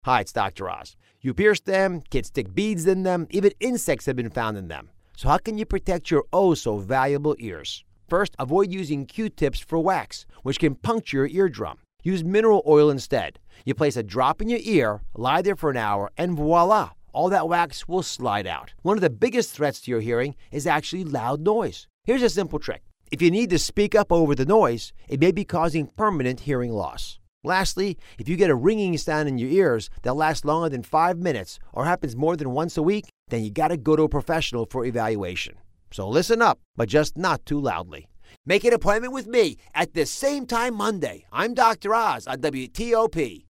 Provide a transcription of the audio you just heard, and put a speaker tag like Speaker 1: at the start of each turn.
Speaker 1: Hi, it's Dr. Oz. You pierce them, kids stick beads in them, even insects have been found in them. So how can you protect your oh-so-valuable ears? First, avoid using Q-tips for wax, which can puncture your eardrum. Use mineral oil instead. You place a drop in your ear, lie there for an hour, and voila, all that wax will slide out. One of the biggest threats to your hearing is actually loud noise. Here's a simple trick. If you need to speak up over the noise, it may be causing permanent hearing loss. Lastly, if you get a ringing sound in your ears that lasts longer than 5 minutes or happens more than once a week, then you gotta go to a professional for evaluation. So listen up, but just not too loudly. Make an appointment with me at the same time Monday. I'm Dr. Oz on WTOP.